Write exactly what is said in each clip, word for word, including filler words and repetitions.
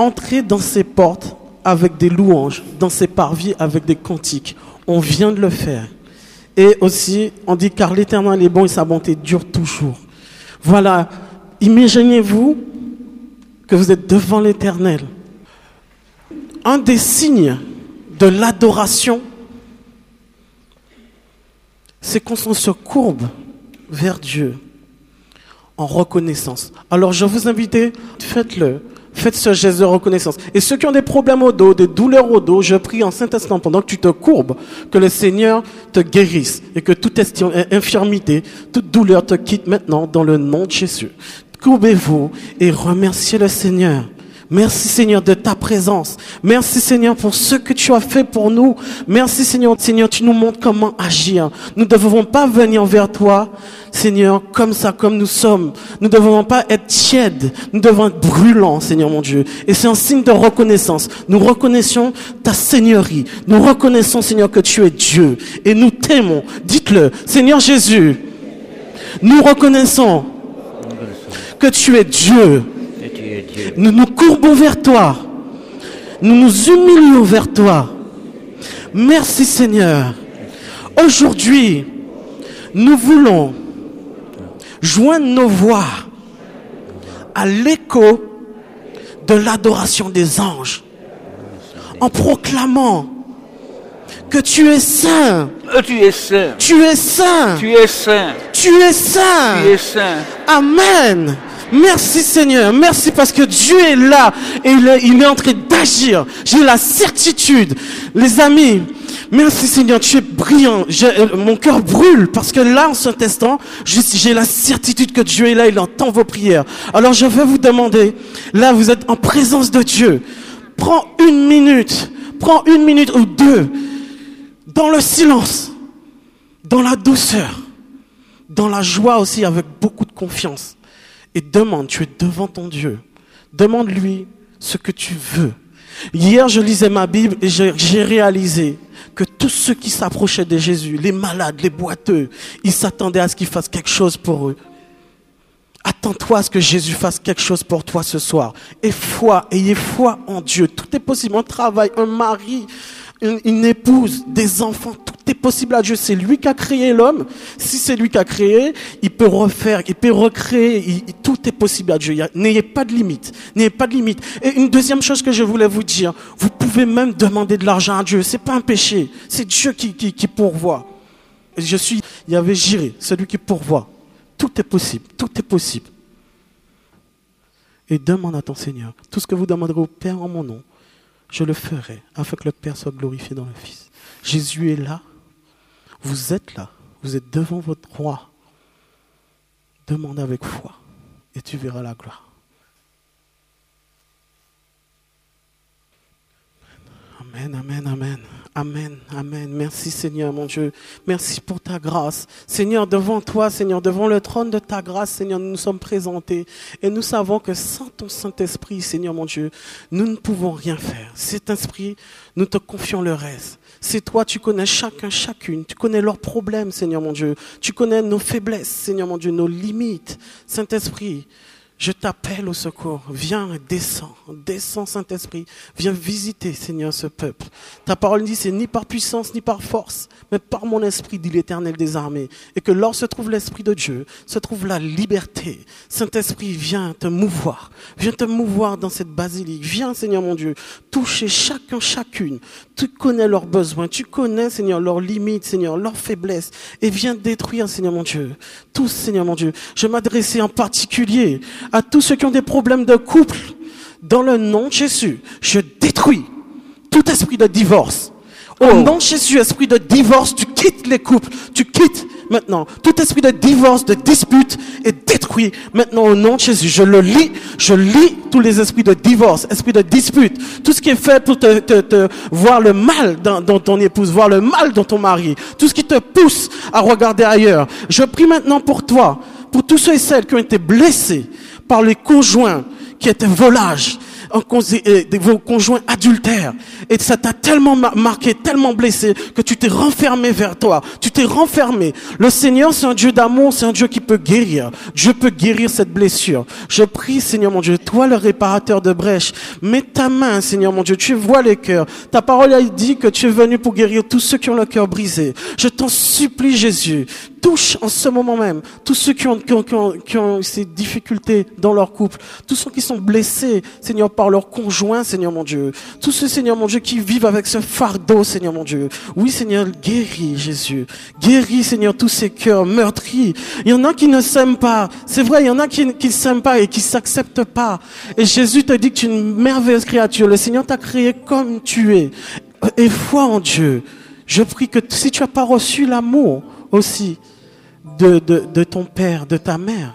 entrer dans ses portes avec des louanges, dans ses parvis avec des cantiques. On vient de le faire. Et aussi, on dit car l'Éternel est bon et sa bonté dure toujours. Voilà, imaginez-vous que vous êtes devant l'Éternel. Un des signes de l'adoration, c'est qu'on se courbe vers Dieu en reconnaissance. Alors je vous invite, faites-le. Faites ce geste de reconnaissance. Et ceux qui ont des problèmes au dos, des douleurs au dos, je prie en Saint-Esprit pendant que tu te courbes, que le Seigneur te guérisse et que toute infirmité, toute douleur te quitte maintenant dans le nom de Jésus. Courbez-vous et remerciez le Seigneur. Merci Seigneur de ta présence. Merci Seigneur pour ce que tu as fait pour nous. Merci Seigneur. Seigneur, tu nous montres comment agir. Nous ne devons pas venir vers toi, Seigneur, comme ça, comme nous sommes. Nous ne devons pas être tièdes. Nous devons être brûlants, Seigneur mon Dieu. Et c'est un signe de reconnaissance. Nous reconnaissons ta seigneurie. Nous reconnaissons, Seigneur, que tu es Dieu. Et nous t'aimons. Dites-le. Seigneur Jésus, nous reconnaissons que tu es Dieu. Nous nous courbons vers toi. Nous nous humilions vers toi. Merci Seigneur. Aujourd'hui, nous voulons joindre nos voix à l'écho de l'adoration des anges en proclamant que tu es saint. Tu es saint. Tu es saint. Tu es saint. Tu es saint. Tu es saint. Amen. Merci Seigneur, merci parce que Dieu est là et il est, il est en train d'agir. J'ai la certitude. Les amis, merci Seigneur, tu es brillant. Je, mon cœur brûle parce que là, en cet instant, je, j'ai la certitude que Dieu est là, il entend vos prières. Alors je vais vous demander, là vous êtes en présence de Dieu. Prends une minute, prends une minute ou deux, dans le silence, dans la douceur, dans la joie aussi, avec beaucoup de confiance. Et demande, tu es devant ton Dieu. Demande-lui ce que tu veux. Hier, je lisais ma Bible et j'ai, j'ai réalisé que tous ceux qui s'approchaient de Jésus, les malades, les boiteux, ils s'attendaient à ce qu'il fasse quelque chose pour eux. Attends-toi à ce que Jésus fasse quelque chose pour toi ce soir. Et foi, ayez foi en Dieu. Tout est possible. Un travail, un mari, une, une épouse, des enfants, tout est possible à Dieu. C'est lui qui a créé l'homme. Si c'est lui qui a créé, il peut refaire, il peut recréer. Il, il, tout est possible à Dieu. Il a, n'ayez pas de limite. N'ayez pas de limite. Et une deuxième chose que je voulais vous dire, vous pouvez même demander de l'argent à Dieu. C'est pas un péché. C'est Dieu qui, qui, qui pourvoit. Je suis, il y avait Jiré, celui qui pourvoit. Tout est possible. Tout est possible. Et demande à ton Seigneur. Tout ce que vous demanderez au Père en mon nom, je le ferai, afin que le Père soit glorifié dans le Fils. Jésus est là. Vous êtes là. Vous êtes devant votre roi. Demande avec foi. Et tu verras la gloire. Amen, amen, amen. Amen, amen. Merci Seigneur, mon Dieu. Merci pour ta grâce. Seigneur, devant toi, Seigneur, devant le trône de ta grâce, Seigneur, nous nous sommes présentés. Et nous savons que sans ton Saint-Esprit, Seigneur, mon Dieu, nous ne pouvons rien faire. Cet esprit, nous te confions le reste. C'est toi, tu connais chacun, chacune. Tu connais leurs problèmes, Seigneur, mon Dieu. Tu connais nos faiblesses, Seigneur, mon Dieu, nos limites. Saint-Esprit, je t'appelle au secours. Viens, descends, descends Saint-Esprit. Viens visiter, Seigneur, ce peuple. Ta parole dit, c'est ni par puissance, ni par force, mais par mon esprit, dit l'Éternel des armées. Et que là se trouve l'Esprit de Dieu, se trouve la liberté. Saint-Esprit, viens te mouvoir. Viens te mouvoir dans cette basilique. Viens, Seigneur, mon Dieu, toucher chacun, chacune. Tu connais leurs besoins. Tu connais, Seigneur, leurs limites, Seigneur, leurs faiblesses. Et viens détruire, Seigneur, mon Dieu. Tous, Seigneur, mon Dieu. Je m'adressais en particulier à tous ceux qui ont des problèmes de couple, dans le nom de Jésus, je détruis tout esprit de divorce. Au oh. nom de Jésus, esprit de divorce, tu quittes les couples, tu quittes maintenant tout esprit de divorce, de dispute est détruit maintenant au nom de Jésus. Je le lis, je lis tous les esprits de divorce, esprits de dispute, tout ce qui est fait pour te, te, te voir le mal dans, dans ton épouse, voir le mal dans ton mari, tout ce qui te pousse à regarder ailleurs. Je prie maintenant pour toi, pour tous ceux et celles qui ont été blessés par les conjoints qui étaient volages, en cause de, de vos conjoints adultères. Et ça t'a tellement marqué, tellement blessé, que tu t'es renfermé vers toi. Tu t'es renfermé. Le Seigneur, c'est un Dieu d'amour, c'est un Dieu qui peut guérir. Dieu peut guérir cette blessure. Je prie, Seigneur mon Dieu, toi le réparateur de brèches, mets ta main, Seigneur mon Dieu, tu vois les cœurs. Ta parole a dit que tu es venu pour guérir tous ceux qui ont le cœur brisé. Je t'en supplie, Jésus, touche en ce moment même tous ceux qui ont, qui ont, qui ont, qui ont ces difficultés dans leur couple, tous ceux qui sont blessés, Seigneur, par leur conjoint, Seigneur mon Dieu, tous ceux, Seigneur mon Dieu, qui vivent avec ce fardeau, Seigneur mon Dieu. Oui, Seigneur, guéris, Jésus. Guéris, Seigneur, tous ces cœurs meurtris. Il y en a qui ne s'aiment pas. C'est vrai, il y en a qui ne s'aiment pas et qui s'acceptent pas. Et Jésus te dit que tu es une merveilleuse créature. Le Seigneur t'a créé comme tu es. Et foi en Dieu. Je prie que si tu n'as pas reçu l'amour aussi de, de, de ton père, de ta mère,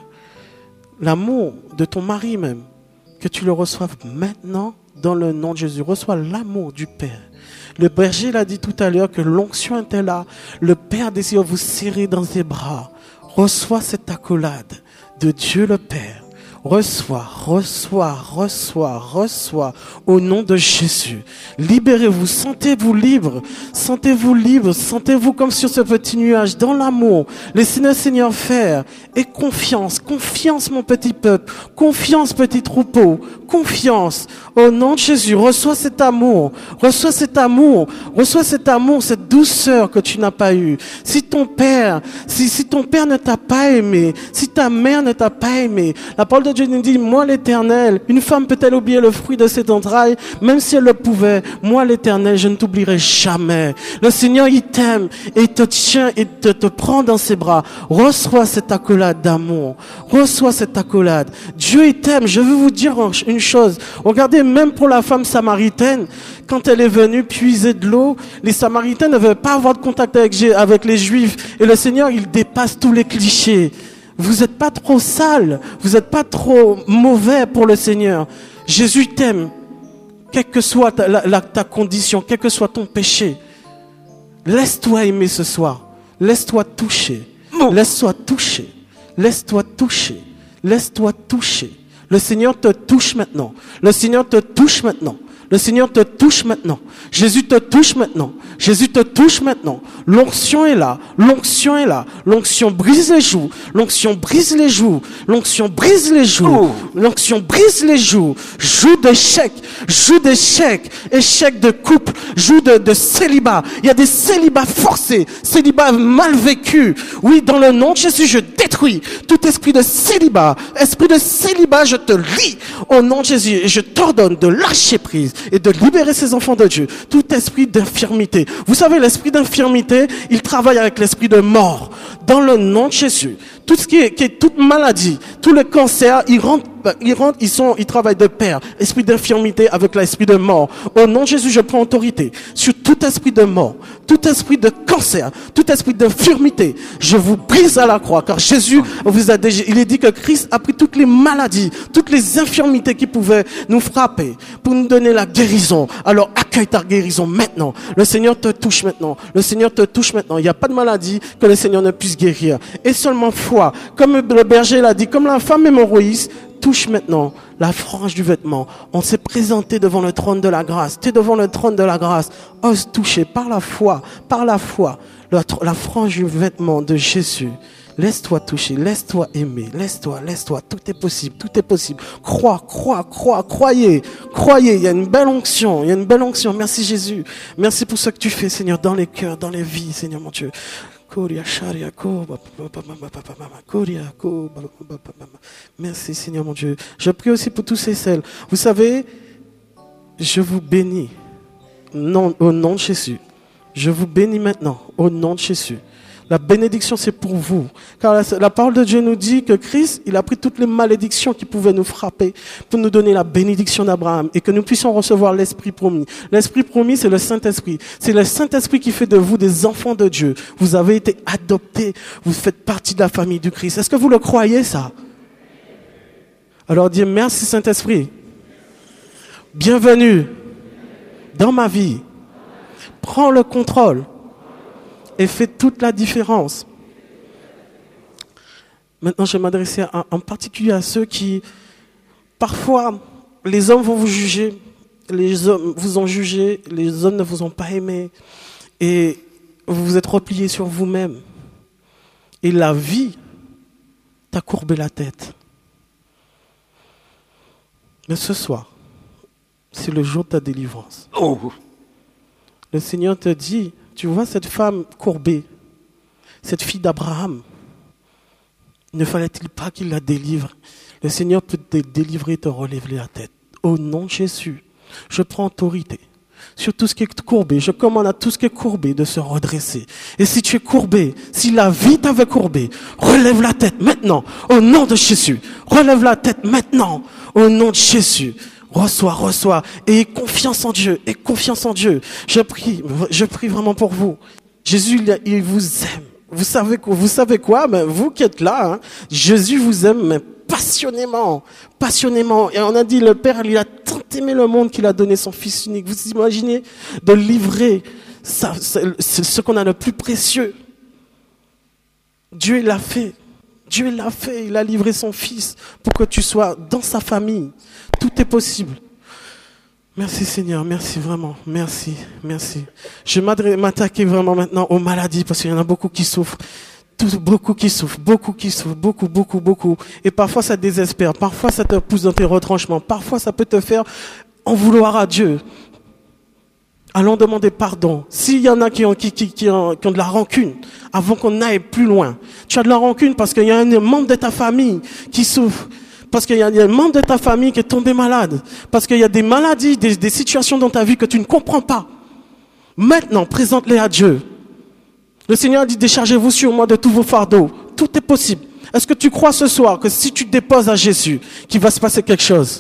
l'amour de ton mari même, que tu le reçoives maintenant dans le nom de Jésus. Reçois l'amour du Père. Le berger l'a dit tout à l'heure que l'onction était là. Le Père désire vous serrer dans ses bras. Reçois cette accolade de Dieu le Père. Reçois, reçois, reçois, reçois au nom de Jésus. Libérez-vous, sentez-vous libre, sentez-vous libre, sentez-vous comme sur ce petit nuage, dans l'amour. Laissez le Seigneur faire. Et confiance, confiance mon petit peuple, confiance petit troupeau, confiance. Au nom de Jésus, reçois cet amour, reçois cet amour, reçois cet amour, cette douceur que tu n'as pas eue. Si ton père, si, si ton père ne t'a pas aimé, si ta mère ne t'a pas aimé, la parole de Dieu nous dit, moi l'Éternel, une femme peut-elle oublier le fruit de ses entrailles, même si elle le pouvait, moi l'Éternel, je ne t'oublierai jamais. Le Seigneur, il t'aime, et il te tient, et te, te prend dans ses bras. Reçois cette accolade d'amour, reçois cette accolade. Dieu, il t'aime. Je veux vous dire une chose. Regardez, même pour la femme samaritaine, quand elle est venue puiser de l'eau, les Samaritains ne veulent pas avoir de contact avec, avec les Juifs, et le Seigneur, il dépasse tous les clichés. Vous n'êtes pas trop sale, vous n'êtes pas trop mauvais pour le Seigneur. Jésus t'aime, quelle que soit ta, la, la, ta condition, quel que soit ton péché. Laisse-toi aimer ce soir, laisse-toi toucher, laisse-toi toucher, laisse-toi toucher, laisse-toi toucher. Le Seigneur te touche maintenant, le Seigneur te touche maintenant. Le Seigneur te touche maintenant. Jésus te touche maintenant. Jésus te touche maintenant. L'onction est là. L'onction est là. L'onction brise les joues. L'onction brise les joues. L'onction brise les joues. L'onction brise les joues. Joue d'échec. Joue d'échec. Échec de couple. Joue de, de célibat. Il y a des célibats forcés. Célibats mal vécus. Oui, dans le nom de Jésus, je détruis tout esprit de célibat. Esprit de célibat, je te lie au nom de Jésus. Et je t'ordonne de lâcher prise et de libérer ces enfants de Dieu. Tout esprit d'infirmité. Vous savez, l'esprit d'infirmité, il travaille avec l'esprit de mort. Dans le nom de Jésus. Tout ce qui est, qui est toute maladie, tout le cancer, ils rentrent, ils rentrent, ils sont, ils travaillent de pair. Esprit d'infirmité avec l'esprit de mort. Au nom de Jésus, je prends autorité sur tout esprit de mort, tout esprit de cancer, tout esprit d'infirmité. Je vous brise à la croix, car Jésus vous a déjà, il est dit que Christ a pris toutes les maladies, toutes les infirmités qui pouvaient nous frapper pour nous donner la guérison. Alors accueille ta guérison maintenant. Le Seigneur te touche maintenant. Le Seigneur te touche maintenant. Il n'y a pas de maladie que le Seigneur ne puisse guérir. Et seulement foi. Comme le berger l'a dit, comme la femme hémorroïde, touche maintenant la frange du vêtement. On s'est présenté devant le trône de la grâce. Tu es devant le trône de la grâce. Ose toucher par la foi, par la foi, la, la frange du vêtement de Jésus. Laisse-toi toucher, laisse-toi aimer, laisse-toi, laisse-toi. Tout est possible, tout est possible. Crois, crois, crois, croyez, croyez. Il y a une belle onction, il y a une belle onction. Merci Jésus. Merci pour ce que tu fais, Seigneur, dans les cœurs, dans les vies, Seigneur mon Dieu. Merci Seigneur mon Dieu. Je prie aussi pour tous ces celles. Vous savez, je vous bénis non, au nom de Jésus. Je vous bénis maintenant au nom de Jésus. La bénédiction, c'est pour vous. Car la, la parole de Dieu nous dit que Christ, il a pris toutes les malédictions qui pouvaient nous frapper pour nous donner la bénédiction d'Abraham et que nous puissions recevoir l'Esprit promis. L'Esprit promis, c'est le Saint-Esprit. C'est le Saint-Esprit qui fait de vous des enfants de Dieu. Vous avez été adoptés. Vous faites partie de la famille du Christ. Est-ce que vous le croyez, ça? Alors, dis merci Saint-Esprit. Bienvenue dans ma vie. Prends le contrôle. Et fait toute la différence. Maintenant, je vais m'adresser en particulier à ceux qui, parfois, les hommes vont vous juger, les hommes vous ont jugé, les hommes ne vous ont pas aimé, et vous vous êtes replié sur vous-même. Et la vie t'a courbé la tête. Mais ce soir, c'est le jour de ta délivrance. Oh. Le Seigneur te dit, tu vois cette femme courbée, cette fille d'Abraham, ne fallait-il pas qu'il la délivre? Le Seigneur peut te délivrer, te relever la tête. Au nom de Jésus, je prends autorité sur tout ce qui est courbé. Je commande à tout ce qui est courbé de se redresser. Et si tu es courbé, si la vie t'avait courbé, relève la tête maintenant, au nom de Jésus. Relève la tête maintenant, au nom de Jésus. Reçois, reçois, et aie confiance en Dieu, et confiance en Dieu. Je prie, je prie vraiment pour vous. Jésus, il, il vous aime. Vous savez, vous savez quoi? Ben, vous qui êtes là, hein, Jésus vous aime, mais passionnément, passionnément. Et on a dit, le Père, il a tant aimé le monde qu'il a donné son Fils unique. Vous imaginez de livrer ça, c'est ce qu'on a le plus précieux. Dieu l'a fait. Dieu l'a fait. Il a livré son Fils pour que tu sois dans sa famille. Tout est possible. Merci Seigneur, merci vraiment, merci, merci. Je vais m'attaquer vraiment maintenant aux maladies parce qu'il y en a beaucoup qui souffrent. Tout, beaucoup qui souffrent, beaucoup qui souffrent, beaucoup, beaucoup, beaucoup. Et parfois ça désespère, parfois ça te pousse dans tes retranchements, parfois ça peut te faire en vouloir à Dieu. Allons demander pardon. S'il y en a qui ont, qui, qui, qui, ont, qui ont de la rancune, avant qu'on aille plus loin, tu as de la rancune parce qu'il y a un membre de ta famille qui souffre. Parce qu'il y a un membre de ta famille qui est tombé malade. Parce qu'il y a des maladies, des, des situations dans ta vie que tu ne comprends pas. Maintenant, présente-les à Dieu. Le Seigneur a dit, déchargez-vous sur moi de tous vos fardeaux. Tout est possible. Est-ce que tu crois ce soir que si tu déposes à Jésus, qu'il va se passer quelque chose?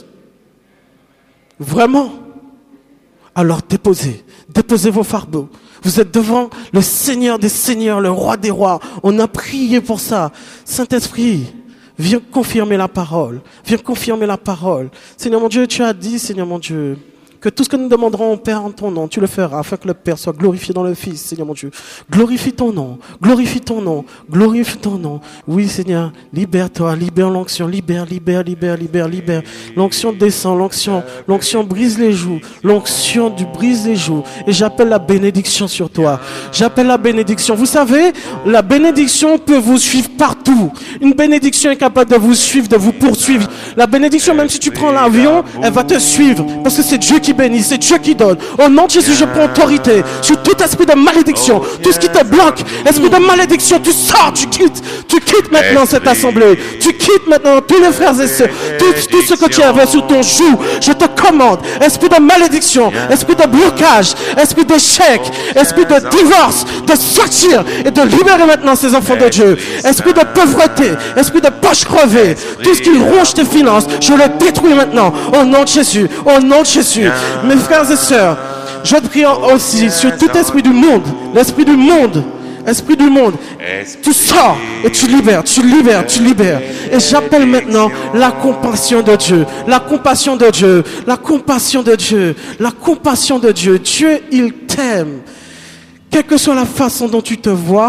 Vraiment? Alors déposez. Déposez vos fardeaux. Vous êtes devant le Seigneur des Seigneurs, le Roi des Rois. On a prié pour ça. Saint-Esprit, viens confirmer la parole. Viens confirmer la parole. Seigneur mon Dieu, tu as dit, Seigneur mon Dieu, que tout ce que nous demanderons au Père en ton nom, tu le feras, afin que le Père soit glorifié dans le Fils, Seigneur mon Dieu. Glorifie ton nom, glorifie ton nom, glorifie ton nom. Oui, Seigneur, libère-toi, libère l'onction, libère, libère, libère, libère, libère. L'onction descend, l'onction, l'onction brise les joues, l'onction du brise les joues. Et j'appelle la bénédiction sur toi. J'appelle la bénédiction. Vous savez, la bénédiction peut vous suivre partout. Une bénédiction est capable de vous suivre, de vous poursuivre. La bénédiction, même si tu prends l'avion, elle va te suivre. Parce que c'est Dieu qui bénit, c'est Dieu qui donne. Au nom de Jésus, je prends autorité sur tout esprit de malédiction, tout ce qui te bloque, esprit de malédiction, tu sors, tu quittes, tu quittes maintenant cette assemblée, tu quittes maintenant tous les frères et sœurs, tout, tout ce que tu avais sur ton joug, je te commande, esprit de malédiction, esprit de blocage, esprit d'échec, esprit de divorce, de sortir et de libérer maintenant ces enfants de Dieu, esprit de pauvreté, esprit de poche crevée, tout ce qui ronge tes finances, je le détruis maintenant, au nom de Jésus, au nom de Jésus. Mes frères et sœurs, je prie aussi sur tout esprit du monde, l'esprit du monde, esprit du monde, tu sors et tu libères, tu libères, tu libères. Et j'appelle maintenant la compassion de Dieu, la compassion de Dieu, la compassion de Dieu, la compassion de Dieu. Dieu, il t'aime. Quelle que soit la façon dont tu te vois,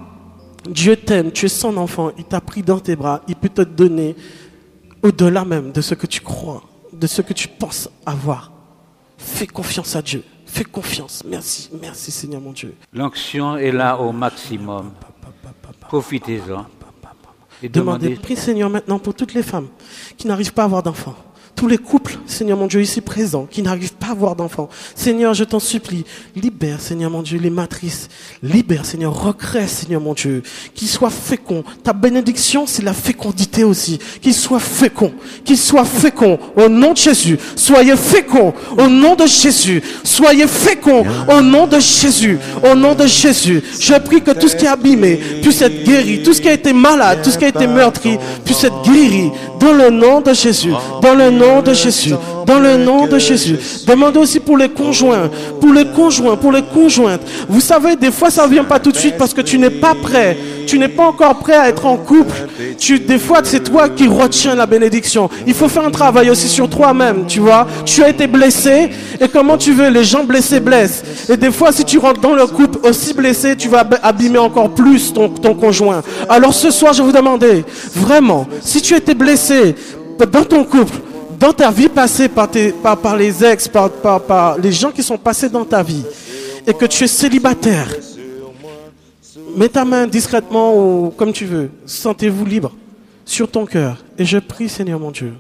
Dieu t'aime, tu es son enfant, il t'a pris dans tes bras, il peut te donner au-delà même de ce que tu crois, de ce que tu penses avoir. Fais confiance à Dieu. Fais confiance. Merci. Merci Seigneur mon Dieu. L'onction est là au maximum. Profitez-en. Et demandez, demandez, prie Seigneur maintenant pour toutes les femmes qui n'arrivent pas à avoir d'enfants. Tous les couples, Seigneur mon Dieu, ici présents, qui n'arrivent pas à avoir d'enfants. Seigneur, je t'en supplie, libère, Seigneur mon Dieu, les matrices. Libère, Seigneur, recrée, Seigneur mon Dieu. Qu'ils soient féconds. Ta bénédiction, c'est la fécondité aussi. Qu'ils soient féconds. Qu'ils soient féconds. Au nom de Jésus. Soyez féconds. Au nom de Jésus. Soyez féconds. Au nom de Jésus. Au nom de Jésus. Je prie que tout ce qui est abîmé puisse être guéri. Tout ce qui a été malade, tout ce qui a été meurtri puisse être guéri. Dans le nom de Jésus. Dans le nom de Jésus, dans le nom de Jésus. Demandez aussi pour les conjoints, pour les conjoints, pour les conjointes. Vous savez, des fois ça vient pas tout de suite parce que tu n'es pas prêt. Tu n'es pas encore prêt à être en couple. Tu, des fois, c'est toi qui retiens la bénédiction. Il faut faire un travail aussi sur toi-même, tu vois. Tu as été blessé et comment tu veux, les gens blessés blessent. Et des fois, si tu rentres dans le couple aussi blessé, tu vas abîmer encore plus ton, ton conjoint. Alors ce soir, je vais vous demander, vraiment, si tu as été blessé dans ton couple, dans ta vie passée par, tes, par, par les ex, par, par, par les gens qui sont passés dans ta vie, et que tu es célibataire, mets ta main discrètement ou comme tu veux. Sentez-vous libre sur ton cœur. Et je prie, Seigneur mon Dieu,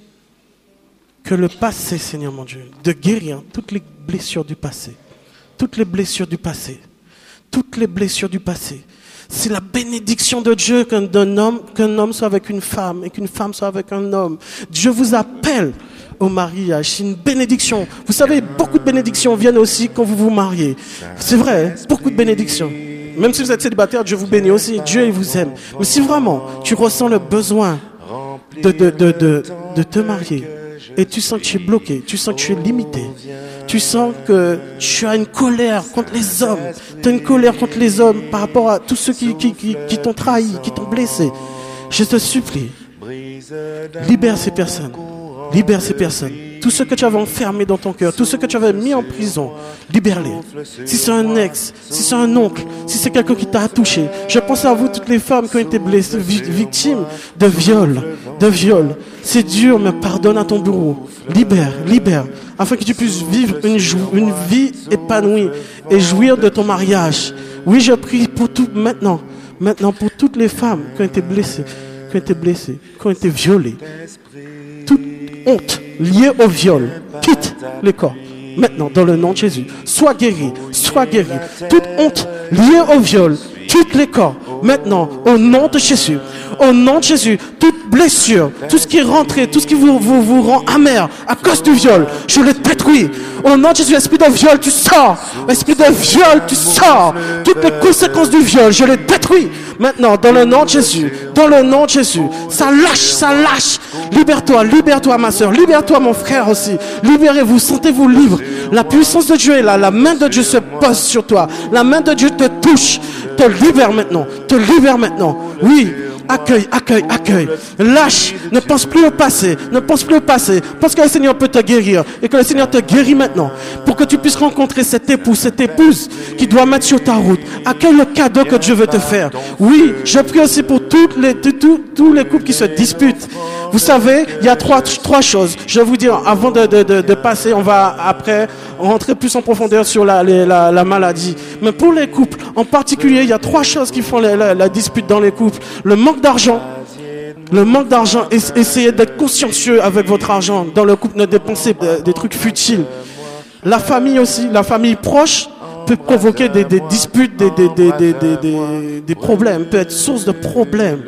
que le passé, Seigneur mon Dieu, de guérir toutes les blessures du passé. Toutes les blessures du passé. Toutes les blessures du passé. C'est la bénédiction de Dieu qu'un homme, qu'un homme soit avec une femme et qu'une femme soit avec un homme. Dieu vous appelle au mariage. C'est une bénédiction. Vous savez, beaucoup de bénédictions viennent aussi quand vous vous mariez. C'est vrai, beaucoup de bénédictions. Même si vous êtes célibataire, Dieu vous bénit aussi. Dieu, il vous aime. Mais si vraiment tu ressens le besoin de, de, de, de, de te marier et tu sens que tu es bloqué, tu sens que tu es limité, tu sens que tu as une colère contre les hommes, tu as une colère contre les hommes par rapport à tous ceux qui, qui, qui, qui t'ont trahi, qui t'ont blessé, je te supplie, libère ces personnes. Libère ces personnes. Tout ce que tu avais enfermé dans ton cœur, tout ce que tu avais mis en prison, libère-les. Si c'est un ex, si c'est un oncle, si c'est quelqu'un qui t'a touché, je pense à vous, toutes les femmes qui ont été blessées, victimes de viol, de viol. C'est dur, mais pardonne à ton bourreau. Libère, libère, afin que tu puisses vivre une, une vie épanouie et jouir de ton mariage. Oui, je prie pour tout maintenant, maintenant pour toutes les femmes qui ont été blessées, qui ont été blessées, qui ont été violées. Toute honte liée au viol, quitte les corps. Maintenant, dans le nom de Jésus, sois guéri, sois guéri. Toute honte liée au viol, quitte les corps. Maintenant, au nom de Jésus, au nom de Jésus, toute blessure, tout ce qui est rentré, tout ce qui vous, vous, vous rend amer à cause du viol, je le détruis. Au nom de Jésus, esprit de viol, tu sors. Esprit de viol, tu sors. Toutes les conséquences du viol, je les détruis. Maintenant, dans le nom de Jésus, dans le nom de Jésus, ça lâche, ça lâche. Libère-toi, libère-toi ma soeur, libère-toi mon frère aussi. Libérez-vous, sentez-vous libre. La puissance de Dieu est là, la main de Dieu se pose sur toi. La main de Dieu te touche, te libère maintenant, te libère maintenant. Oui. Accueille, accueille, accueille. Lâche, ne pense plus au passé, ne pense plus au passé, parce que le Seigneur peut te guérir et que le Seigneur te guérit maintenant pour que tu puisses rencontrer cet époux, cette épouse qui doit mettre sur ta route. Accueille le cadeau que Dieu veut te faire. Oui, je prie aussi pour toutes les, tous, tous, tous les couples qui se disputent. Vous savez, il y a trois, trois choses. Je vais vous dire, avant de, de, de, de passer, on va après rentrer plus en profondeur sur la, la, la maladie. Mais pour les couples, en particulier, il y a trois choses qui font la, la, la dispute dans les couples. Le manque d'argent. Le manque d'argent. Essayez d'être consciencieux avec votre argent. Dans le couple, ne dépensez des, des trucs futiles. La famille aussi, la famille proche peut provoquer des, des disputes, des, des, des, des, des, des, des problèmes, peut être source de problèmes.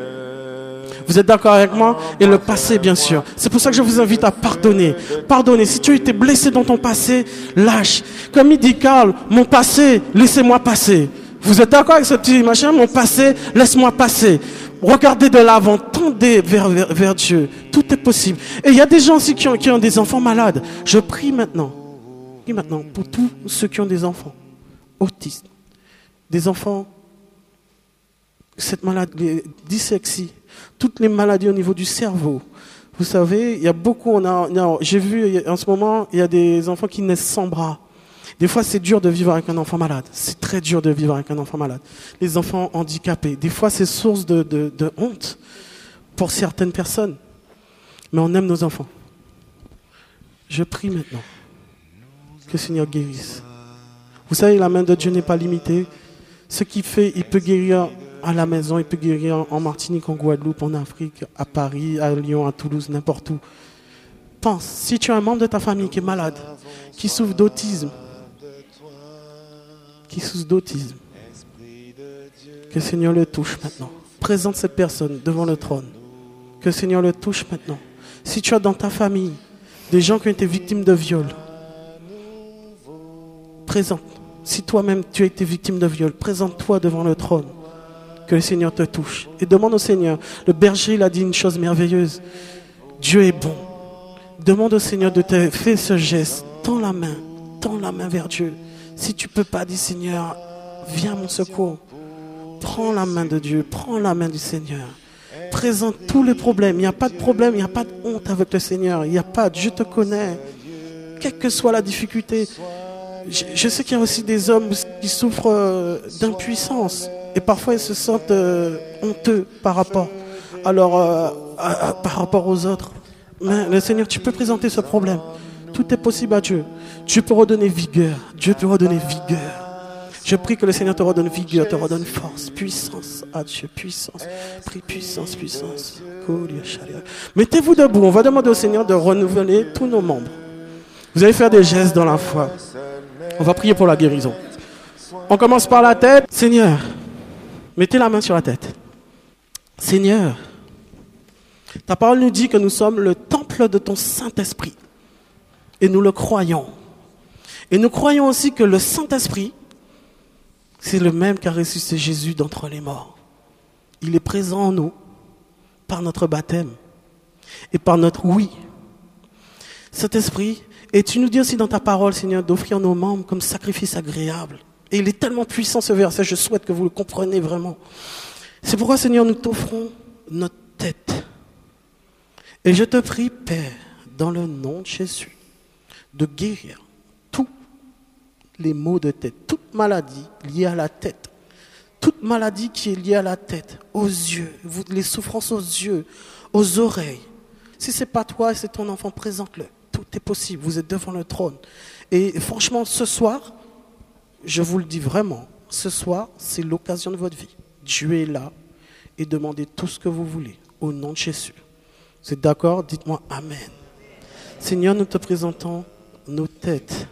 Vous êtes d'accord avec moi? Et le passé, bien sûr. C'est pour ça que je vous invite à pardonner. Pardonner. Si tu as été blessé dans ton passé, lâche. Comme il dit Karl, mon passé, laissez-moi passer. Vous êtes d'accord avec ce petit machin? Mon passé, laisse-moi passer. Regardez de l'avant, tendez vers, vers, vers Dieu. Tout est possible. Et il y a des gens aussi qui ont, qui ont des enfants malades. Je prie maintenant. Je prie maintenant pour tous ceux qui ont des enfants autistes. Des enfants, cette maladie, dyslexie. Toutes les maladies au niveau du cerveau. Vous savez, il y a beaucoup, on a, on a, j'ai vu en ce moment, il y a des enfants qui naissent sans bras. Des fois, c'est dur de vivre avec un enfant malade. C'est très dur de vivre avec un enfant malade. Les enfants handicapés. Des fois, c'est source de, de, de honte pour certaines personnes. Mais on aime nos enfants. Je prie maintenant que le Seigneur guérisse. Vous savez, la main de Dieu n'est pas limitée. Ce qu'il fait, il peut guérir à la maison, il peut guérir en Martinique, en Guadeloupe, en Afrique, à Paris, à Lyon, à Toulouse, n'importe où. Pense, si tu as un membre de ta famille qui est malade, qui souffre d'autisme, qui souffre d'autisme, que le Seigneur le touche maintenant. Présente cette personne devant le trône. Que le Seigneur le touche maintenant. Si tu as dans ta famille des gens qui ont été victimes de viol, présente. Si toi-même tu as été victime de viol, présente-toi devant le trône. Que le Seigneur te touche. Et demande au Seigneur. Le berger, il a dit une chose merveilleuse. Dieu est bon. Demande au Seigneur de te faire ce geste. Tends la main. Tends la main vers Dieu. Si tu ne peux pas, dis Seigneur, viens à mon secours. Prends la main de Dieu. Prends la main du Seigneur. Présente tous les problèmes. Il n'y a pas de problème. Il n'y a pas de honte avec le Seigneur. Il n'y a pas de je te connais. Quelle que soit la difficulté. Je, je sais qu'il y a aussi des hommes qui souffrent euh, d'impuissance. Et parfois, ils se sentent euh, honteux par rapport, alors, euh, à, à, par rapport aux autres. Mais le Seigneur, tu peux présenter ce problème. Tout est possible à Dieu. Dieu peut redonner vigueur. Dieu peut redonner vigueur. Je prie que le Seigneur te redonne vigueur, te redonne force, puissance. Ah Dieu, puissance. Prie puissance, puissance. Mettez-vous debout. On va demander au Seigneur de renouveler tous nos membres. Vous allez faire des gestes dans la foi. On va prier pour la guérison. On commence par la tête. Seigneur, mettez la main sur la tête. Seigneur, ta parole nous dit que nous sommes le temple de ton Saint-Esprit. Et nous le croyons. Et nous croyons aussi que le Saint-Esprit, c'est le même qui a ressuscité Jésus d'entre les morts. Il est présent en nous par notre baptême et par notre oui. Cet esprit, et tu nous dis aussi dans ta parole, Seigneur, d'offrir nos membres comme sacrifice agréable. Et il est tellement puissant ce verset, je souhaite que vous le compreniez vraiment. C'est pourquoi, Seigneur, nous t'offrons notre tête. Et je te prie, Père, dans le nom de Jésus, de guérir tous les maux de tête, toute maladie liée à la tête, toute maladie qui est liée à la tête, aux yeux, les souffrances aux yeux, aux oreilles. Si ce n'est pas toi, c'est ton enfant, présente-le. Tout est possible, vous êtes devant le trône. Et franchement, ce soir, je vous le dis vraiment, ce soir, c'est l'occasion de votre vie. Dieu est là et demandez tout ce que vous voulez, au nom de Jésus. Vous êtes d'accord? Dites-moi Amen. Seigneur, nous te présentons nos têtes,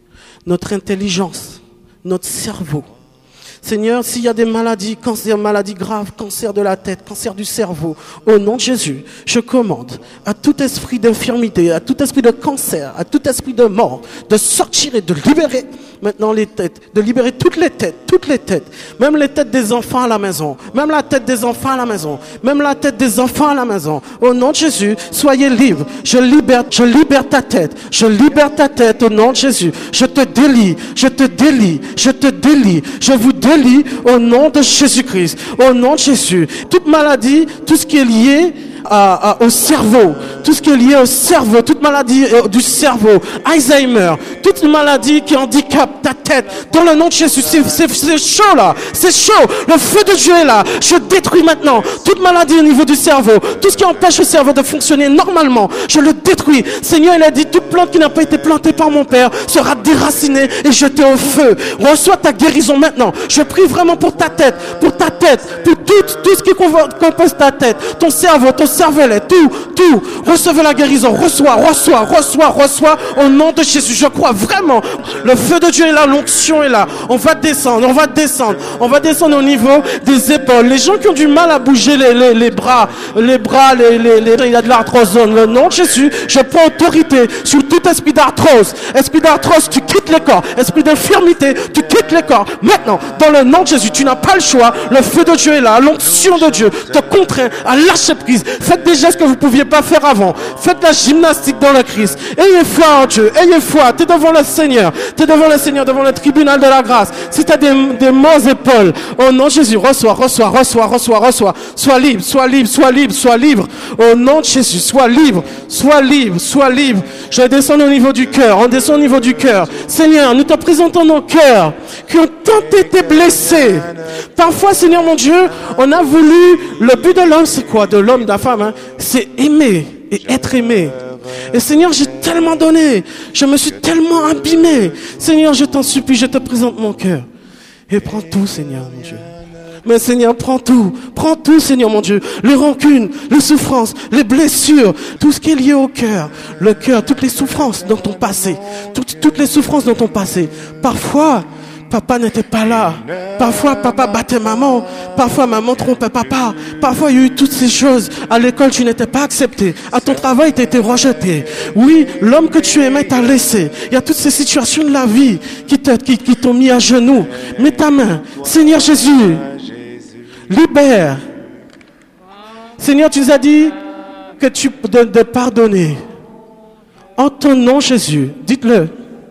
notre intelligence, notre cerveau. Seigneur, s'il y a des maladies, cancer, maladies graves, cancer de la tête, cancer du cerveau, au nom de Jésus, je commande à tout esprit d'infirmité, à tout esprit de cancer, à tout esprit de mort, de sortir et de libérer maintenant les têtes, de libérer toutes les têtes, toutes les têtes, même les têtes des enfants à la maison, même la tête des enfants à la maison, même la tête des enfants à la maison. Au nom de Jésus, soyez libres. Je libère, je libère ta tête, je libère ta tête au nom de Jésus. Je te délie, je te délie, je te délie, je vous délie au nom de Jésus-Christ, au nom de Jésus. Toute maladie, tout ce qui est lié À, à, au cerveau, tout ce qui est lié au cerveau, toute maladie euh, du cerveau, Alzheimer, toute maladie qui handicape ta tête, dans le nom de Jésus, c'est, c'est, c'est chaud là, c'est chaud, le feu de Dieu est là, je détruis maintenant toute maladie au niveau du cerveau, tout ce qui empêche le cerveau de fonctionner normalement, je le détruis. Seigneur, il a dit, toute plante qui n'a pas été plantée par mon Père sera déracinée et jetée au feu. Reçois ta guérison maintenant. Je prie vraiment pour ta tête, pour ta tête, pour tout, tout ce qui compose ta tête, ton cerveau, ton cervelet, tout, tout. Recevez la guérison. Reçois, reçois, reçois, reçois au nom de Jésus. Je crois vraiment. Le feu de Dieu est là, l'onction est là. On va descendre, on va descendre. On va descendre au niveau des épaules. Les gens qui ont du mal à bouger les, les, les bras, les bras, les, les, les, il y a de l'arthrose. Dans le nom de Jésus, je prends autorité sur tout esprit d'arthrose. Esprit d'arthrose, tu quittes les corps. Esprit d'infirmité, tu quittes les corps. Maintenant, dans le nom de Jésus, tu n'as pas le choix. Le feu de Dieu est là. L'onction de Dieu te contraint à lâcher prise. Faites des gestes que vous ne pouviez pas faire avant. Faites la gymnastique dans le Christ. Ayez foi en Dieu. Ayez foi. Tu es devant le Seigneur. Tu es devant le Seigneur, devant le tribunal de la grâce. Si tu as des, des mauvaises épaules, au nom de Jésus, reçois, reçois, reçois, reçois, reçois. Sois libre, sois libre, sois libre, sois libre. Au nom de Jésus, sois libre, sois libre, sois libre. Je descends au niveau du cœur. On descend au niveau du cœur. Seigneur, nous te présentons nos cœurs qui ont tant été blessés. Parfois, Seigneur mon Dieu, on a voulu, le but de l'homme, c'est quoi? De l'homme, de la femme, hein? C'est aimer et être aimé. Et Seigneur, j'ai tellement donné, je me suis tellement abîmé. Seigneur, je t'en supplie, je te présente mon cœur. Et prends tout, Seigneur mon Dieu. Mais Seigneur, prends tout, prends tout, Seigneur mon Dieu. Les rancunes, les souffrances, les blessures, tout ce qui est lié au cœur. Le cœur, toutes les souffrances dans ton passé. Toutes, toutes les souffrances dans ton passé. Parfois, papa n'était pas là. Parfois, papa battait maman. Parfois, maman trompait papa. Parfois, il y a eu toutes ces choses. À l'école, tu n'étais pas accepté. À ton travail, tu étais rejeté. Oui, l'homme que tu aimais t'a laissé. Il y a toutes ces situations de la vie qui, te, qui, qui t'ont mis à genoux. Mets ta main. Seigneur Jésus, libère. Seigneur, tu nous as dit que tu de, de pardonner. En ton nom, Jésus, dites-le.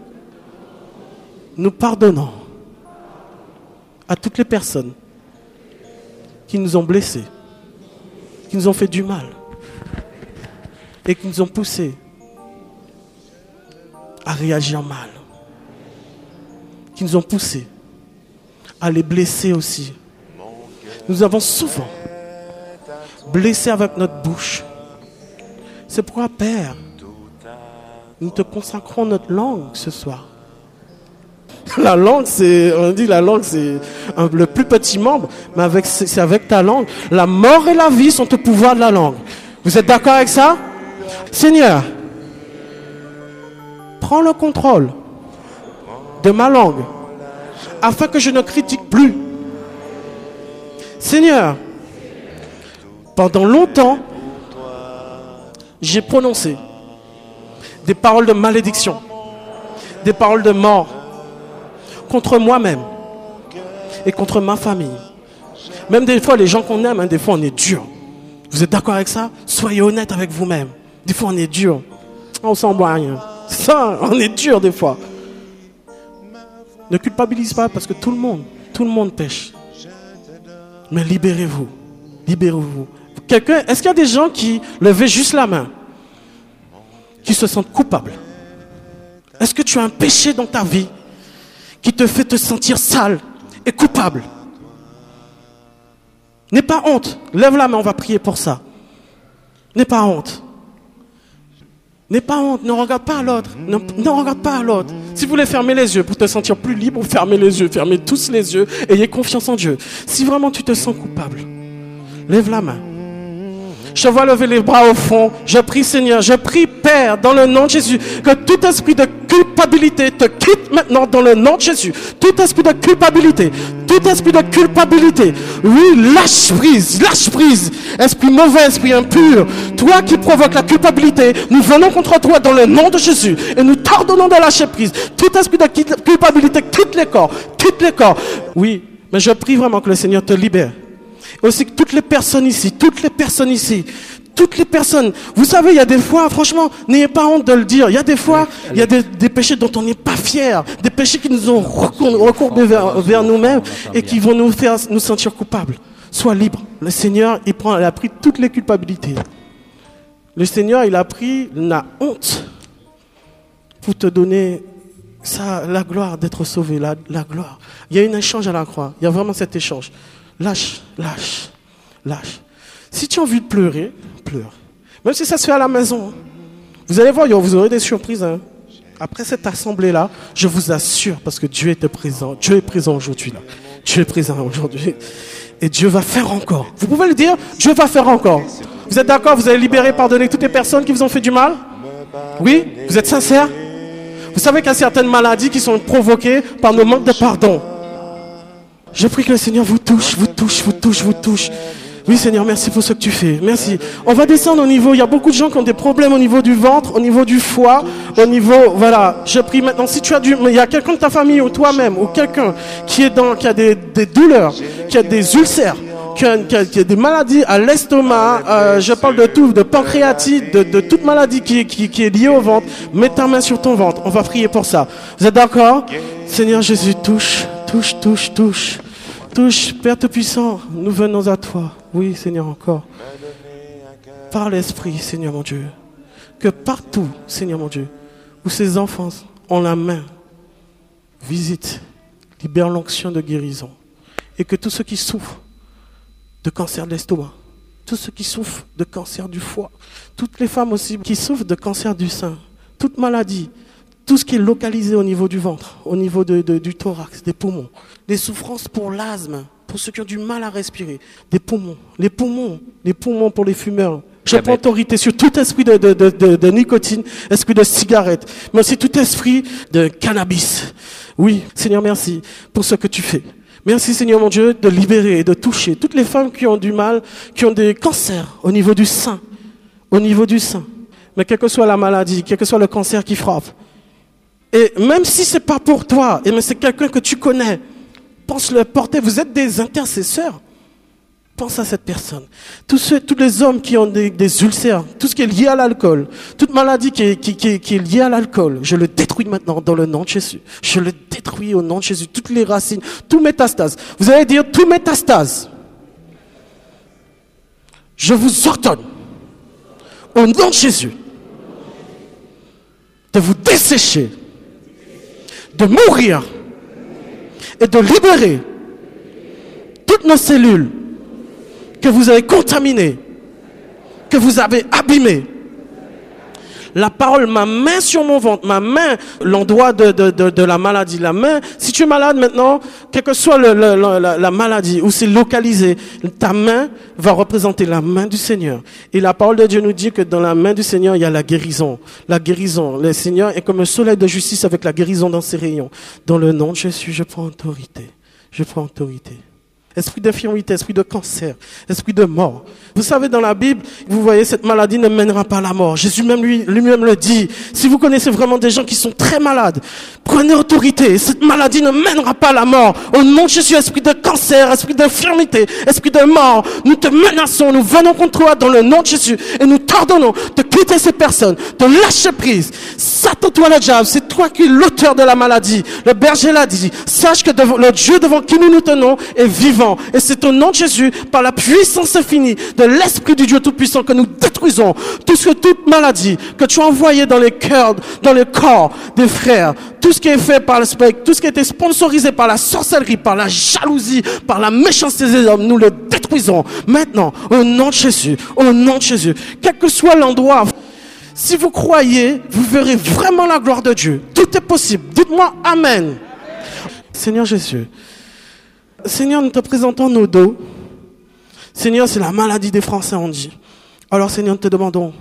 Nous pardonnons à toutes les personnes qui nous ont blessés, qui nous ont fait du mal et qui nous ont poussés à réagir mal, qui nous ont poussés à les blesser aussi. Nous avons souvent blessé avec notre bouche, C'est pourquoi, Père, nous te consacrons notre langue ce soir. La langue, c'est, on dit la langue, c'est un, le plus petit membre, mais avec, c'est avec ta langue. La mort et la vie sont au pouvoir de la langue. Vous êtes d'accord avec ça? Seigneur, prends le contrôle de ma langue, afin que je ne critique plus. Seigneur, pendant longtemps, j'ai prononcé des paroles de malédiction, des paroles de mort contre moi-même et contre ma famille. Même des fois, les gens qu'on aime, hein, des fois on est dur. Vous êtes d'accord avec ça? Soyez honnête avec vous-même. Des fois on est dur. On s'en boit rien. Ça, on est dur des fois. Ne culpabilise pas parce que tout le monde, tout le monde pêche. Mais libérez-vous. Libérez-vous. Quelqu'un, est-ce qu'il y a des gens qui levaient juste la main, qui se sentent coupables? Est-ce que tu as un péché dans ta vie qui te fait te sentir sale et coupable? N'aie pas honte. Lève la main, on va prier pour ça. N'aie pas honte. N'aie pas honte. Ne regarde pas à l'autre. Ne, ne regarde pas à l'autre. Si vous voulez fermer les yeux pour te sentir plus libre, fermez les yeux. Fermez tous les yeux. Ayez confiance en Dieu. Si vraiment tu te sens coupable, lève la main. Je vois lever les bras au fond. Je prie, Seigneur, je prie, Père, dans le nom de Jésus, que tout esprit de culpabilité te quitte maintenant dans le nom de Jésus. Tout esprit de culpabilité, tout esprit de culpabilité, oui, lâche prise, lâche prise. Esprit mauvais, esprit impur, toi qui provoques la culpabilité, nous venons contre toi dans le nom de Jésus et nous t'ordonnons de lâcher prise. Tout esprit de culpabilité quitte les corps, quitte les corps. Oui, mais je prie vraiment que le Seigneur te libère. Aussi que toutes les personnes ici, toutes les personnes ici, toutes les personnes, vous savez, il y a des fois, franchement, n'ayez pas honte de le dire, il y a des fois, il y a des, des péchés dont on n'est pas fier, des péchés qui nous ont recourbés vers, vers nous-mêmes et qui vont nous faire nous sentir coupables. Sois libre. Le Seigneur, il prend, il a pris toutes les culpabilités. Le Seigneur, il a pris la honte pour te donner ça, la gloire d'être sauvé, la, la gloire. Il y a un échange à la croix, il y a vraiment cet échange. Lâche, lâche, lâche. Si tu as envie de pleurer, pleure. Même si ça se fait à la maison. Vous allez voir, vous aurez des surprises. Hein. Après cette assemblée-là, je vous assure, parce que Dieu était présent. Dieu est présent aujourd'hui. Là. Dieu est présent aujourd'hui. Et Dieu va faire encore. Vous pouvez le dire, Dieu va faire encore. Vous êtes d'accord? Vous allez libérer, pardonner toutes les personnes qui vous ont fait du mal? Oui? Vous êtes sincères? Vous savez qu'il y a certaines maladies qui sont provoquées par nos manques de pardon. Je prie que le Seigneur vous touche, vous touche, vous touche, vous touche. Oui, Seigneur, merci pour ce que tu fais. Merci. On va descendre au niveau. Il y a beaucoup de gens qui ont des problèmes au niveau du ventre, au niveau du foie, au niveau, voilà. Je prie maintenant, si tu as du, il y a quelqu'un de ta famille ou toi-même, ou quelqu'un qui est dans, qui a des, des douleurs, qui a des ulcères, qui a, qui a, qui a des maladies à l'estomac, euh, je parle de tout, de pancréatite, de, de toute maladie qui, qui, qui est liée au ventre. Mets ta main sur ton ventre. On va prier pour ça. Vous êtes d'accord? Seigneur Jésus, touche. Touche, touche, touche, touche, Père Tout-Puissant, nous venons à toi. Oui, Seigneur, encore. Par l'Esprit, Seigneur mon Dieu, que partout, Seigneur mon Dieu, où ces enfants ont la main, visite, libère l'onction de guérison. Et que tous ceux qui souffrent de cancer de l'estomac, tous ceux qui souffrent de cancer du foie, toutes les femmes aussi qui souffrent de cancer du sein, toute maladie, tout ce qui est localisé au niveau du ventre, au niveau de, de, du thorax, des poumons, les souffrances pour l'asthme, pour ceux qui ont du mal à respirer, des poumons, les poumons, les poumons pour les fumeurs. Je prends autorité sur tout esprit de, de, de, de, de nicotine, esprit de cigarette, mais aussi tout esprit de cannabis. Oui, Seigneur, merci pour ce que tu fais. Merci, Seigneur mon Dieu, de libérer et de toucher toutes les femmes qui ont du mal, qui ont des cancers au niveau du sein, au niveau du sein. Mais quelle que soit la maladie, quel que soit le cancer qui frappe, et même si c'est pas pour toi, et mais c'est quelqu'un que tu connais, pense le porter. Vous êtes des intercesseurs. Pense à cette personne. Tous ceux, tous les hommes qui ont des, des ulcères, tout ce qui est lié à l'alcool, toute maladie qui est, qui, qui, qui est liée à l'alcool, je le détruis maintenant dans le nom de Jésus. Je le détruis au nom de Jésus. Toutes les racines, tout métastase. Vous allez dire tout métastase. Je vous ordonne, au nom de Jésus, de vous dessécher, de mourir et de libérer toutes nos cellules que vous avez contaminées, que vous avez abîmées La parole, ma main sur mon ventre, ma main, l'endroit de, de, de, de la maladie, la main. Si tu es malade maintenant, quelle que soit le, le, la, la maladie, où c'est localisé, ta main va représenter la main du Seigneur. Et la parole de Dieu nous dit que dans la main du Seigneur, il y a la guérison. La guérison. Le Seigneur est comme un soleil de justice avec la guérison dans ses rayons. Dans le nom de Jésus, je prends autorité. Je prends autorité. Esprit d'infirmité, esprit de cancer, esprit de mort. Vous savez, dans la Bible, vous voyez, cette maladie ne mènera pas à la mort. Jésus même lui, lui-même le dit. Si vous connaissez vraiment des gens qui sont très malades, prenez autorité. Cette maladie ne mènera pas à la mort. Au nom de Jésus, esprit de cancer, esprit d'infirmité, esprit de mort, nous te menaçons, nous venons contre toi dans le nom de Jésus et nous t'ordonnons de quitter ces personnes, de lâcher prise. Satan, toi le diable, c'est toi qui es l'auteur de la maladie. Le berger l'a dit. Sache que devant, le Dieu devant qui nous nous tenons est vivant. Et c'est au nom de Jésus, par la puissance infinie de l'Esprit du Dieu Tout-Puissant, que nous détruisons tout ce que toute maladie que tu as envoyé dans les cœurs, dans le corps des frères, tout ce qui est fait par le spectre, tout ce qui a été sponsorisé par la sorcellerie, par la jalousie, par la méchanceté des hommes, nous le détruisons maintenant, au nom de Jésus, au nom de Jésus. Quel que soit l'endroit, si vous croyez, vous verrez vraiment la gloire de Dieu. Tout est possible. Dites-moi Amen. Amen. Seigneur Jésus, Seigneur, nous te présentons nos dos. Seigneur, c'est la maladie des Français, on dit. Alors, Seigneur, nous te demandons.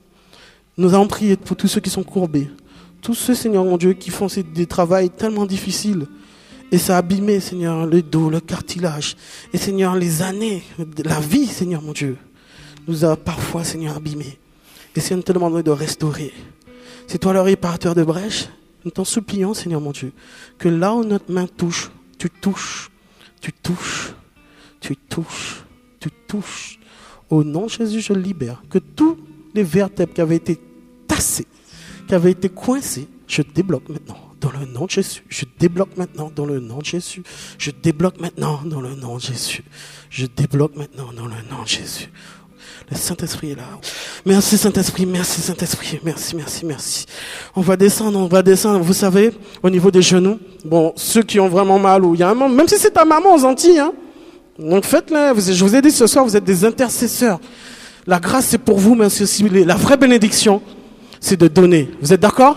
Nous allons prier pour tous ceux qui sont courbés. Tous ceux, Seigneur, mon Dieu, qui font des travaux tellement difficiles. Et ça a abîmé, Seigneur, le dos, le cartilage. Et, Seigneur, les années, la vie, Seigneur, mon Dieu, nous a parfois, Seigneur, abîmés. Et, Seigneur, nous te demandons de restaurer. C'est toi le réparateur de brèches. Nous t'en supplions, Seigneur, mon Dieu, que là où notre main touche, tu touches. Tu touches, tu touches, tu touches. Au nom de Jésus, je libère. Que tous les vertèbres qui avaient été tassés, qui avaient été coincés, je débloque maintenant dans le nom de Jésus. Je débloque maintenant dans le nom de Jésus. Je débloque maintenant dans le nom de Jésus. Je débloque maintenant dans le nom de Jésus. Le Saint-Esprit est là. Merci Saint-Esprit, merci Saint-Esprit, merci, merci, merci. On va descendre, on va descendre, vous savez, au niveau des genoux. Bon, ceux qui ont vraiment mal, ou il y a un moment, même si c'est ta maman aux Antilles, hein. Donc faites-le, je vous ai dit ce soir, vous êtes des intercesseurs. La grâce c'est pour vous, mais c'est aussi la vraie bénédiction, c'est de donner. Vous êtes d'accord?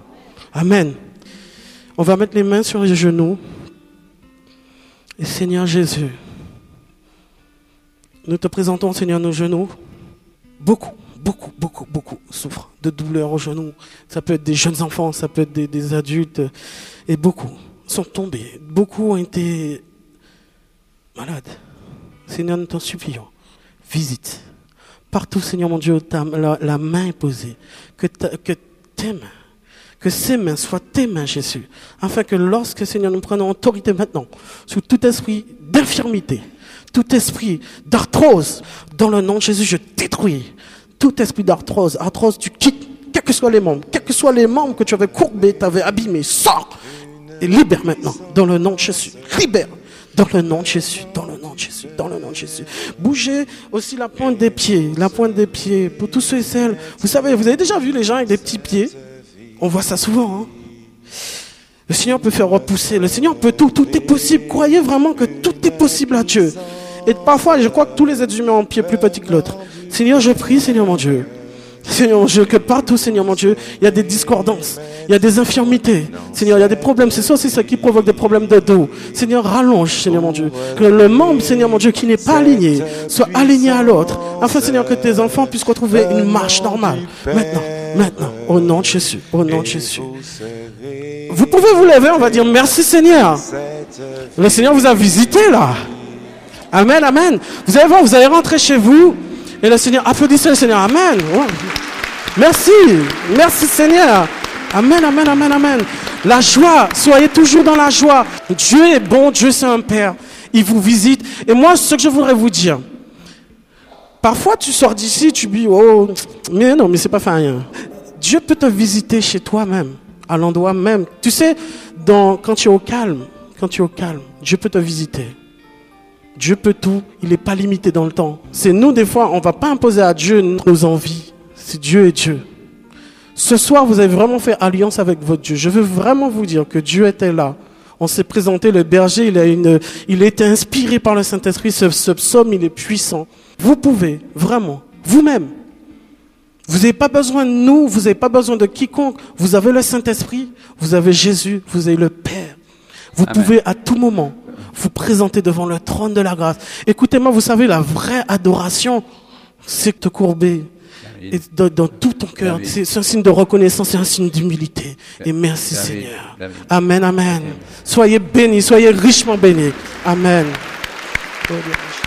Amen. On va mettre les mains sur les genoux. Et Seigneur Jésus, nous te présentons, Seigneur, nos genoux. Beaucoup, beaucoup, beaucoup, beaucoup souffrent de douleurs aux genoux. Ça peut être des jeunes enfants, ça peut être des, des adultes. Et beaucoup sont tombés. Beaucoup ont été malades. Seigneur, nous t'en supplions. Visite. Partout, Seigneur mon Dieu, ta, la, la main est posée. Que, ta, que tes mains, que ces mains soient tes mains, Jésus. Afin que lorsque, Seigneur, nous prenons autorité maintenant, sous tout esprit d'infirmité, tout esprit d'arthrose, dans le nom de Jésus, je détruis tout esprit d'arthrose. Arthrose, tu quittes, quels que soient les membres, quels que soient les membres que tu avais courbés, tu avais abîmés, sors et libère maintenant, dans le nom de Jésus. Libère, dans le nom de Jésus, dans le nom de Jésus, dans le nom de Jésus. Bougez aussi la pointe des pieds, la pointe des pieds, pour tous ceux et celles. Vous savez, vous avez déjà vu les gens avec des petits pieds? On voit ça souvent, hein. Le Seigneur peut faire repousser, le Seigneur peut tout, tout est possible. Croyez vraiment que tout est possible à Dieu. Et parfois, je crois que tous les êtres humains ont un pied plus petit que l'autre. Seigneur, je prie, Seigneur mon Dieu. Seigneur mon Dieu, que partout, Seigneur mon Dieu, il y a des discordances, il y a des infirmités. Seigneur, il y a des problèmes. C'est ça aussi ce qui provoque des problèmes de dos. Seigneur, rallonge, Seigneur mon Dieu. Que le membre, Seigneur mon Dieu, qui n'est pas aligné, soit aligné à l'autre. Afin, Seigneur, que tes enfants puissent retrouver une marche normale. Maintenant, maintenant, au nom de Jésus, au nom de Jésus. Vous pouvez vous lever, on va dire merci Seigneur. Le Seigneur vous a visité là. Amen, amen. Vous allez voir, vous allez rentrer chez vous et le Seigneur, applaudissez le Seigneur. Amen. Ouais. Merci, merci Seigneur. Amen, amen, amen, amen. La joie, soyez toujours dans la joie. Dieu est bon, Dieu c'est un Père. Il vous visite. Et moi, ce que je voudrais vous dire, parfois tu sors d'ici, tu dis, oh, mais non, mais c'est pas fait rien. Dieu peut te visiter chez toi-même, à l'endroit même. Tu sais, dans, quand tu es au calme, quand tu es au calme, Dieu peut te visiter. Dieu peut tout, il n'est pas limité dans le temps. C'est nous, des fois, on ne va pas imposer à Dieu nos envies. C'est Dieu et Dieu. Ce soir, vous avez vraiment fait alliance avec votre Dieu. Je veux vraiment vous dire que Dieu était là. On s'est présenté, le berger, il a, une, il a été inspiré par le Saint-Esprit. Ce, ce psaume, il est puissant. Vous pouvez, vraiment, vous-même, Vous n'avez pas besoin de nous, vous n'avez pas besoin de quiconque. Vous avez le Saint-Esprit, vous avez Jésus, vous avez le Père. Vous Amen. pouvez à tout moment vous présenter devant le trône de la grâce. Écoutez-moi, vous savez, la vraie adoration, c'est te courber. Et dans, dans tout ton cœur, David. c'est, c'est un signe de reconnaissance, c'est un signe d'humilité. Et merci David. Seigneur. David. Amen, amen. Soyez bénis, soyez richement bénis. Amen. Oh, Dieu.